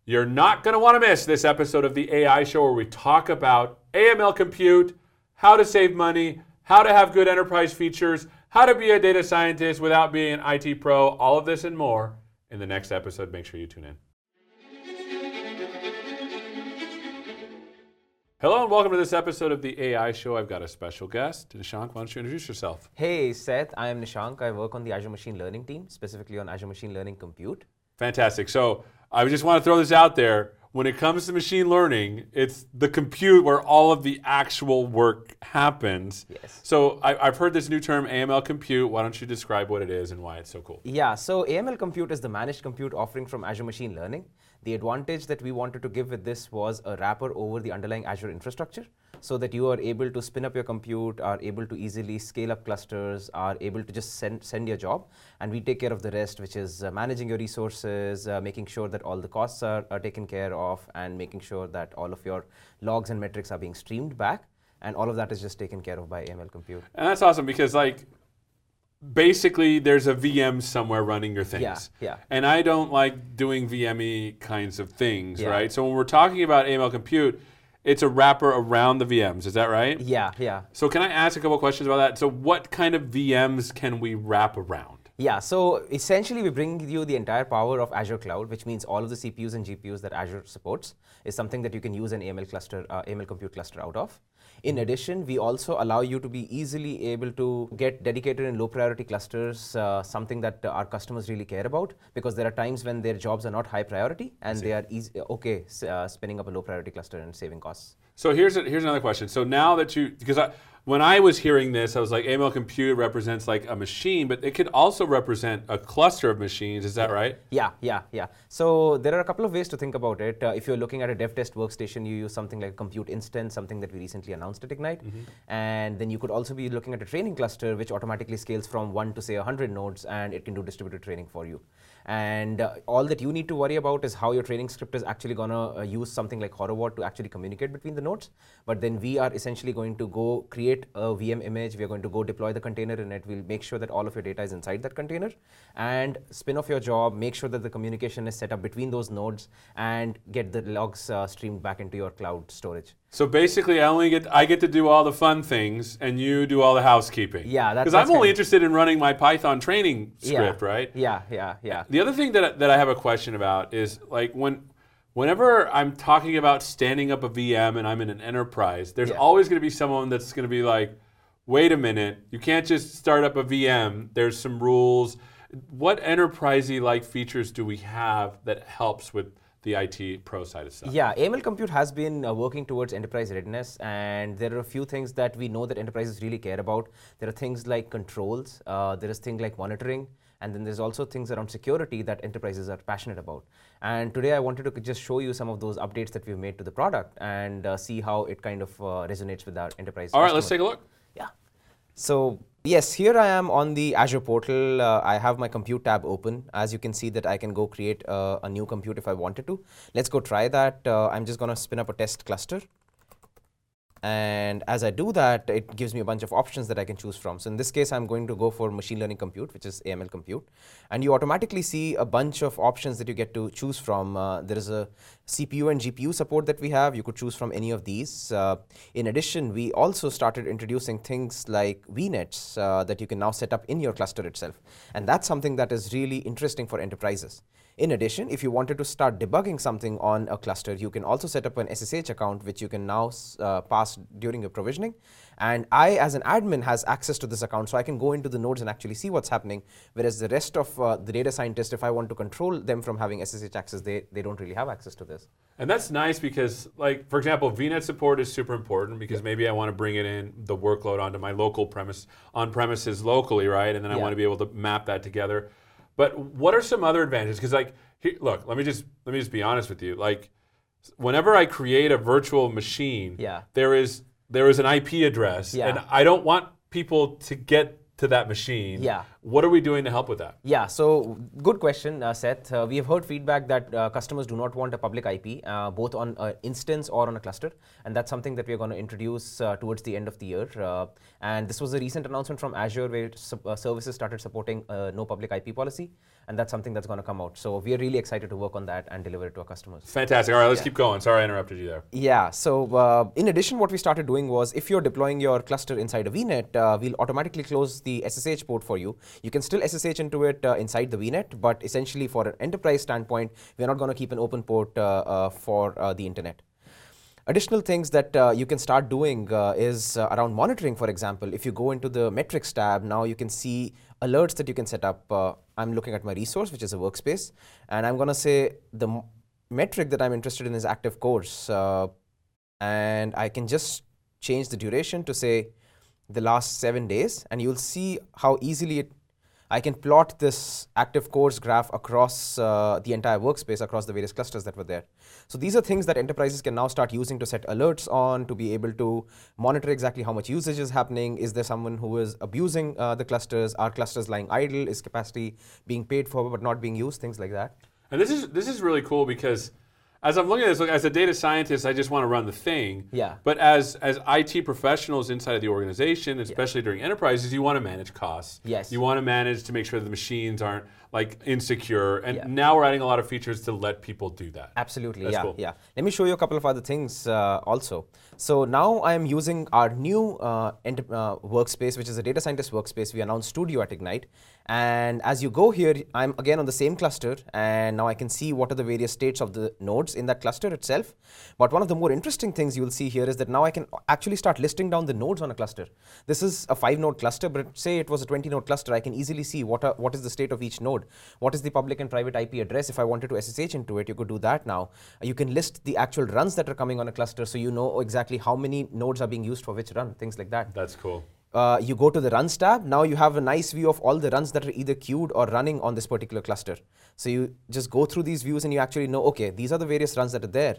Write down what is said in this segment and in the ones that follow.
You're not going to want to miss this episode of the AI Show where we talk about AML compute, how to save money, how to have good enterprise features, how to be a data scientist without being an IT pro, all of this and more in the next episode. Make sure you tune in. Hello and welcome to this episode of the AI Show. I've got a special guest. Nishank, why don't you introduce yourself? Hey Seth, I am Nishank. I work on the Azure Machine Learning team, specifically on Azure Machine Learning Compute. Fantastic. So I just want to throw this out there. When it comes to machine learning, it's the compute where all of the actual work happens. Yes. So I've heard this new term, AML compute. Why don't you describe what it is and why it's so cool? Yeah, so AML Compute is the managed compute offering from Azure Machine Learning. The advantage that we wanted to give with this was a wrapper over the underlying Azure infrastructure so that you are able to spin up your compute, are able to easily scale up clusters, are able to just send your job. And we take care of the rest, which is managing your resources, making sure that all the costs are taken care of, and making sure that all of your logs and metrics are being streamed back. And all of that is just taken care of by AML Compute. And that's awesome because basically there's a VM somewhere running your things. Yeah. And I don't like doing VME kinds of things, right? So when we're talking about AML compute, it's a wrapper around the VMs, is that right? Yeah. So can I ask a couple questions about that? So what kind of VMs can we wrap around? Yeah, so essentially we bring you the entire power of Azure Cloud, which means all of the CPUs and GPUs that Azure supports is something that you can use an AML compute cluster out of. In addition, we also allow you to be easily able to get dedicated and low priority clusters, something that our customers really care about, because there are times when their jobs are not high priority and they are spinning up a low priority cluster and saving costs. So here's another question. So now that when I was hearing this, I was like, AML compute represents like a machine, but it could also represent a cluster of machines. Is that right? Yeah. So there are a couple of ways to think about it. If you're looking at a dev test workstation, you use something like a compute instance, something that we recently announced at Ignite. And then you could also be looking at a training cluster, which automatically scales from 1 to say 100 nodes, and it can do distributed training for you. And all that you need to worry about is how your training script is actually going to use something like Horowart to actually communicate between the nodes. But then we are essentially going to go create a VM image. We are going to go deploy the container in it. We'll make sure that all of your data is inside that container and spin off your job, make sure that the communication is set up between those nodes, and get the logs streamed back into your cloud storage. So basically, I get to do all the fun things, and you do all the housekeeping. Yeah, that's because I'm only interested in running my Python training script, right? Yeah. The other thing that I have a question about is like whenever I'm talking about standing up a VM and I'm in an enterprise, there's always going to be someone that's going to be like, wait a minute, you can't just start up a VM. There's some rules. What enterprisey like features do we have that helps with the IT pro side of stuff? Yeah, AML Compute has been working towards enterprise readiness, and there are a few things that we know that enterprises really care about. There are things like controls, there is things like monitoring, and then there's also things around security that enterprises are passionate about. And today I wanted to just show you some of those updates that we've made to the product and see how it kind of resonates with our enterprise All right, customers. let's take a look. Yeah. So yes, here I am on the Azure portal. I have my compute tab open. As you can see that I can go create a new compute if I wanted to. Let's go try that. I'm just going to spin up a test cluster. And as I do that, it gives me a bunch of options that I can choose from. So in this case, I'm going to go for machine learning compute, which is AML compute. And you automatically see a bunch of options that you get to choose from. There is a CPU and GPU support that we have. You could choose from any of these. In addition, we also started introducing things like VNets that you can now set up in your cluster itself. And that's something that is really interesting for enterprises. In addition, if you wanted to start debugging something on a cluster, you can also set up an SSH account, which you can now pass during your provisioning. And I, as an admin, has access to this account, so I can go into the nodes and actually see what's happening. Whereas the rest of the data scientists, if I want to control them from having SSH access, they don't really have access to this. And that's nice because, like, for example, VNet support is super important because maybe I want to bring it in, the workload onto my local on-premises locally, right? And then I want to be able to map that together. But what are some other advantages? Because look, let me just be honest with you. Like, whenever I create a virtual machine, there is an IP address, and I don't want people to get to that machine What are we doing to help with that? Yeah, so good question, Seth. We have heard feedback that customers do not want a public IP, both on an instance or on a cluster, and that's something that we're going to introduce towards the end of the year. And this was a recent announcement from Azure where services started supporting no public IP policy, and that's something that's going to come out. So we are really excited to work on that and deliver it to our customers. Fantastic. All right, let's keep going. Sorry I interrupted you there. Yeah, so in addition, what we started doing was if you're deploying your cluster inside a VNet, we'll automatically close the SSH port for you. You can still SSH into it inside the VNet, but essentially for an enterprise standpoint, we're not going to keep an open port for the internet. Additional things that you can start doing is around monitoring, for example. If you go into the metrics tab, now you can see alerts that you can set up. I'm looking at my resource, which is a workspace, and I'm going to say the metric that I'm interested in is active cores. And I can just change the duration to say the last 7 days, and you'll see how easily I can plot this active cores graph across the entire workspace, across the various clusters that were there. So these are things that enterprises can now start using to set alerts on, to be able to monitor exactly how much usage is happening. Is there someone who is abusing the clusters? Are clusters lying idle? Is capacity being paid for but not being used? Things like that. And this is really cool because as I'm looking at this, as a data scientist, I just want to run the thing. Yeah. But as IT professionals inside of the organization, especially during enterprises, you want to manage costs. Yes. You want to manage to make sure the machines aren't like insecure. And now we're adding a lot of features to let people do that. Absolutely. That's cool. Yeah. Let me show you a couple of other things also. So now I'm using our new workspace, which is a data scientist workspace. We announced Studio at Ignite. And as you go here, I'm again on the same cluster, and now I can see what are the various states of the nodes in that cluster itself. But one of the more interesting things you will see here is that now I can actually start listing down the nodes on a cluster. This is a 5-node cluster, but say it was a 20-node cluster, I can easily see what is the state of each node. What is the public and private IP address? If I wanted to SSH into it, you could do that now. You can list the actual runs that are coming on a cluster, so you know exactly how many nodes are being used for which run, things like that. That's cool. You go to the runs tab. Now you have a nice view of all the runs that are either queued or running on this particular cluster. So you just go through these views and you actually know, okay, these are the various runs that are there.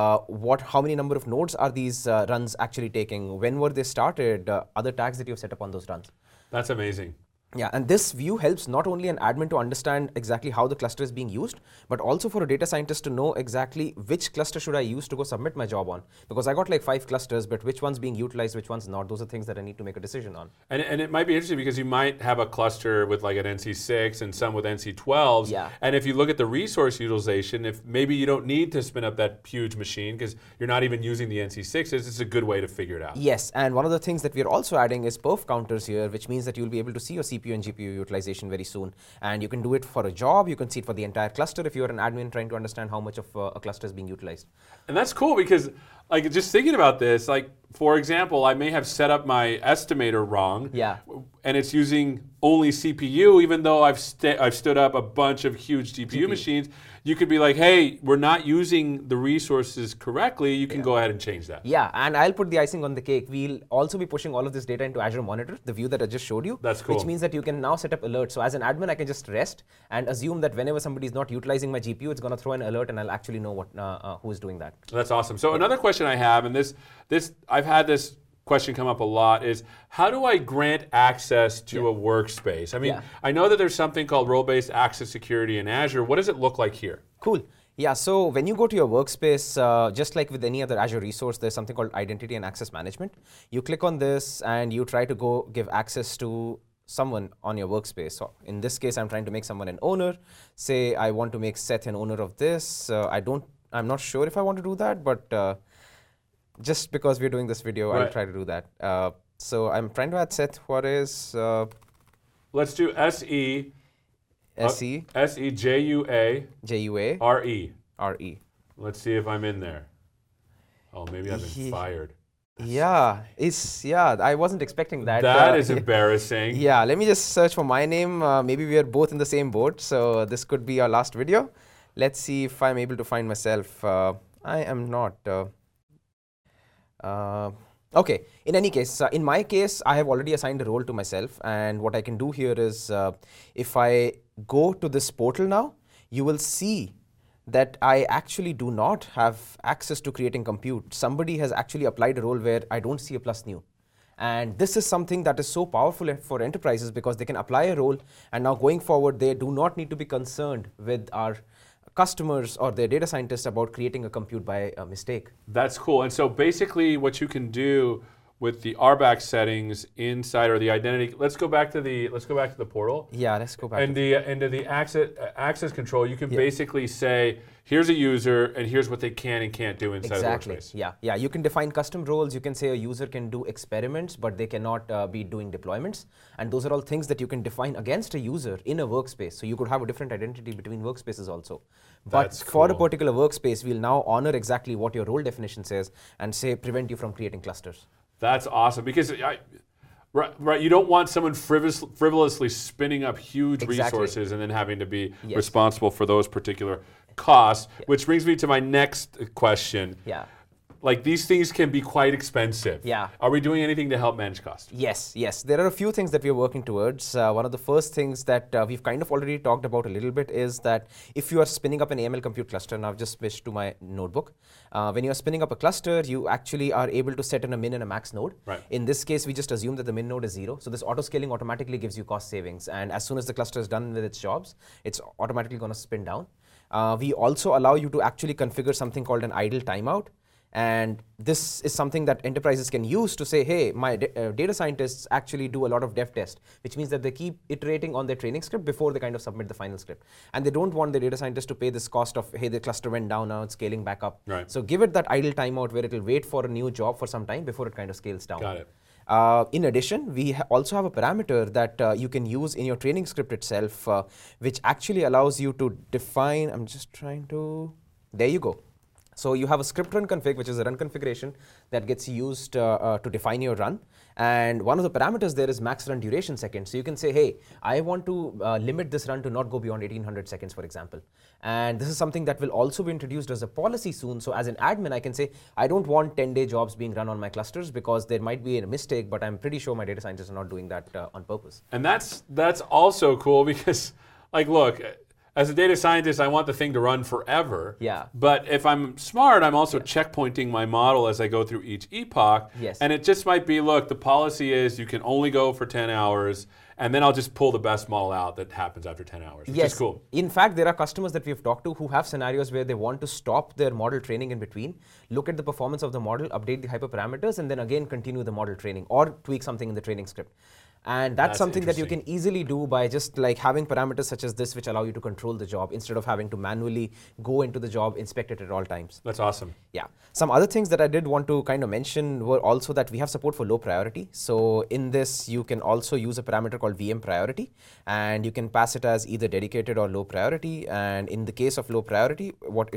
How many number of nodes are these runs actually taking? When were they started? Other tags that you've set up on those runs. That's amazing. Yeah, and this view helps not only an admin to understand exactly how the cluster is being used, but also for a data scientist to know exactly which cluster should I use to go submit my job on. Because I got like 5 clusters, but which one's being utilized, which one's not. Those are things that I need to make a decision on. And it might be interesting because you might have a cluster with like an NC6 and some with NC12s. Yeah. And if you look at the resource utilization, if maybe you don't need to spin up that huge machine because you're not even using the NC6s, it's a good way to figure it out. Yes, and one of the things that we're also adding is perf counters here, which means that you'll be able to see your CPU and GPU utilization very soon. And you can do it for a job, you can see it for the entire cluster if you're an admin trying to understand how much of a cluster is being utilized. And that's cool because like just thinking about this, like for example, I may have set up my estimator wrong. Yeah. And it's using only CPU, even though I've stood up a bunch of huge GPU machines. You could be like, hey, we're not using the resources correctly. You can go ahead and change that. Yeah, and I'll put the icing on the cake. We'll also be pushing all of this data into Azure Monitor, the view that I just showed you. That's cool. Which means that you can now set up alerts. So as an admin, I can just rest and assume that whenever somebody is not utilizing my GPU, it's going to throw an alert and I'll actually know what who is doing that. That's awesome. So another question I have, and this I've had this question come up a lot, is how do I grant access to a workspace? I mean, I know that there's something called role-based access security in Azure. What does it look like here? Cool. Yeah, so when you go to your workspace, just like with any other Azure resource, there's something called identity and access management. You click on this and you try to go give access to someone on your workspace. So in this case, I'm trying to make someone an owner. Say I want to make Seth an owner of this. I'm not sure if I want to do that, but just because we're doing this video, I'll try to do that. So I'm trying to add Seth. What is? Let's do SE. SE. SEJUA. JUA. RE. RE. Let's see if I'm in there. Oh, maybe I've been fired. Yeah, I wasn't expecting that. That is embarrassing. Yeah, let me just search for my name. Maybe we are both in the same boat, so this could be our last video. Let's see if I'm able to find myself. I am not. Okay, in any case, in my case, I have already assigned a role to myself, and what I can do here is, if I go to this portal now, you will see that I actually do not have access to creating compute. Somebody has actually applied a role where I don't see a plus new. And this is something that is so powerful for enterprises because they can apply a role, and now going forward, they do not need to be concerned with our customers or their data scientists about creating a compute by a mistake. That's cool. And so basically what you can do with the RBAC settings inside, or the identity, let's go back to the portal. Yeah, let's go back. And into the access control, you can basically say, here's a user and here's what they can and can't do inside of the workspace. Yeah. You can define custom roles. You can say a user can do experiments, but they cannot be doing deployments. And those are all things that you can define against a user in a workspace. So you could have a different identity between workspaces also. But for a particular workspace, we'll now honor exactly what your role definition says and say prevent you from creating clusters. That's awesome, because right, you don't want someone frivolously spinning up huge resources and then having to be responsible for those particular costs, which brings me to my next question. Yeah. Like, these things can be quite expensive. Yeah. Are we doing anything to help manage costs? Yes. There are a few things that we're working towards. One of the first things that we've kind of already talked about a little bit is that if you are spinning up an AML compute cluster, and I've just switched to my notebook, when you're spinning up a cluster, you actually are able to set in a min and a max node. Right. In this case, we just assume that the min node is 0. So this auto-scaling automatically gives you cost savings. And as soon as the cluster is done with its jobs, it's automatically going to spin down. We also allow you to actually configure something called an idle timeout. And this is something that enterprises can use to say, hey, my data scientists actually do a lot of dev test, which means that they keep iterating on their training script before they kind of submit the final script. And they don't want the data scientists to pay this cost of, hey, the cluster went down, now it's scaling back up. Right. So give it that idle timeout where it will wait for a new job for some time before it kind of scales down. Got it. In addition, we also have a parameter that you can use in your training script itself, which actually allows you to define, there you go. So you have a script run config, which is a run configuration that gets used to define your run. And one of the parameters there is max run duration seconds. So you can say, hey, I want to limit this run to not go beyond 1800 seconds, for example. And this is something that will also be introduced as a policy soon. So as an admin, I can say, I don't want 10-day jobs being run on my clusters because there might be a mistake, but I'm pretty sure my data scientists are not doing that on purpose. And that's also cool because, like, look, as a data scientist, I want the thing to run forever. Yeah. But if I'm smart, I'm also checkpointing my model as I go through each epoch. Yes. And it just might be, look, the policy is you can only go for 10 hours, and then I'll just pull the best model out that happens after 10 hours, which is cool. In fact, there are customers that we've talked to who have scenarios where they want to stop their model training in between, look at the performance of the model, update the hyperparameters, and then again continue the model training or tweak something in the training script. And that's something that you can easily do by just like having parameters such as this, which allow you to control the job instead of having to manually go into the job, inspect it at all times. That's awesome. Yeah. Some other things that I did want to kind of mention were also that we have support for low priority. So in this, you can also use a parameter called VM priority, and you can pass it as either dedicated or low priority. And in the case of low priority, what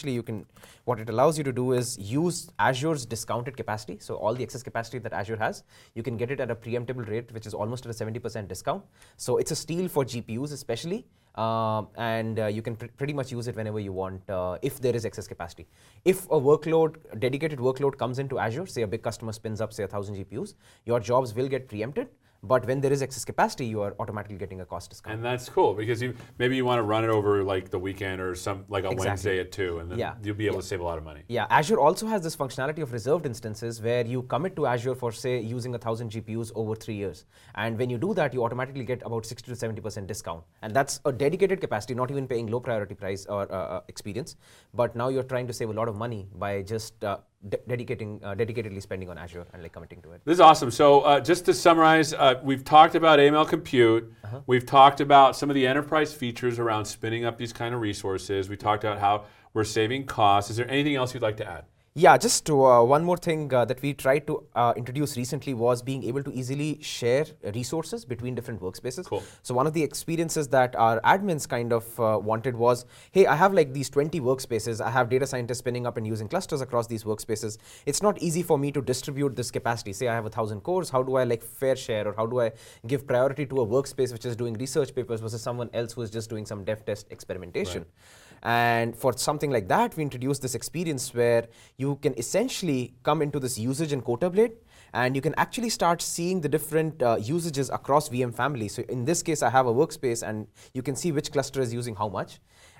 it allows you to do is use Azure's discounted capacity. So all the excess capacity that Azure has, you can get it at a preemptible rate, which is almost at a 70% discount. So it's a steal for GPUs especially, and you can pretty much use it whenever you want if there is excess capacity. If a dedicated workload comes into Azure, say a big customer spins up, say 1,000 GPUs, your jobs will get preempted. But when there is excess capacity, you are automatically getting a cost discount. And that's cool because maybe you want to run it over like the weekend or Wednesday at 2, and then you'll be able to save a lot of money. Yeah, Azure also has this functionality of reserved instances where you commit to Azure for, say, using 1,000 GPUs over 3 years. And when you do that, you automatically get about 60 to 70% discount. And that's a dedicated capacity, not even paying low priority price or experience. But now you're trying to save a lot of money by just dedicatedly spending on Azure and like committing to it. This is awesome. So just to summarize, we've talked about AML compute. We've talked about some of the enterprise features around spinning up these kind of resources. We talked about how we're saving costs. Is there anything else you'd like to add? Yeah, just one more thing that we tried to introduce recently was being able to easily share resources between different workspaces. Cool. So one of the experiences that our admins kind of wanted was, hey, I have like these 20 workspaces. I have data scientists spinning up and using clusters across these workspaces. It's not easy for me to distribute this capacity. Say I have 1,000 cores. How do I like fair share, or how do I give priority to a workspace which is doing research papers versus someone else who is just doing some dev test experimentation? Right. And for something like that, we introduced this experience where you can essentially come into this usage and quota blade, and you can actually start seeing the different usages across VM families. So in this case, I have a workspace, and you can see which cluster is using how much.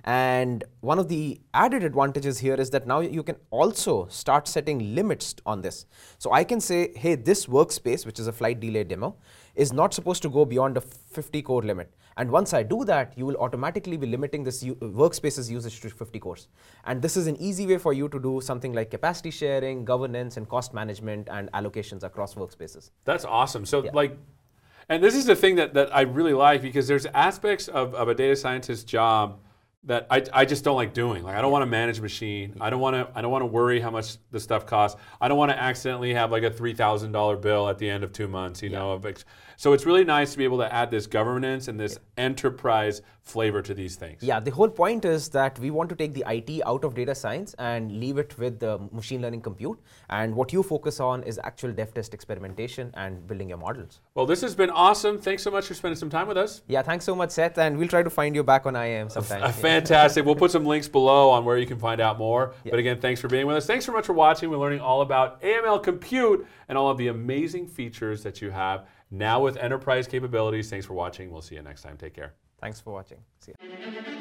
And one of the added advantages here is that now you can also start setting limits on this. So I can say, hey, this workspace, which is a flight delay demo, is not supposed to go beyond a 50 core limit. And once I do that, you will automatically be limiting this workspace's usage to 50 cores. And this is an easy way for you to do something like capacity sharing, governance, and cost management and allocations across workspaces. That's awesome. So and this is the thing that I really like, because there's aspects of a data scientist's job that I just don't like doing. Like, I don't want to manage a machine. I don't want to worry how much the stuff costs. I don't want to accidentally have like a $3,000 bill at the end of 2 months, you know. So it's really nice to be able to add this governance and this enterprise flavor to these things. Yeah, the whole point is that we want to take the IT out of data science and leave it with the machine learning compute. And what you focus on is actual dev test experimentation and building your models. Well, this has been awesome. Thanks so much for spending some time with us. Yeah, thanks so much, Seth. And we'll try to find you back on IAM sometime. Fantastic. We'll put some links below on where you can find out more. But again, thanks for being with us. Thanks so much for watching. We're learning all about AML compute and all of the amazing features that you have now with enterprise capabilities. Thanks for watching. We'll see you next time. Take care. Thanks for watching. See you.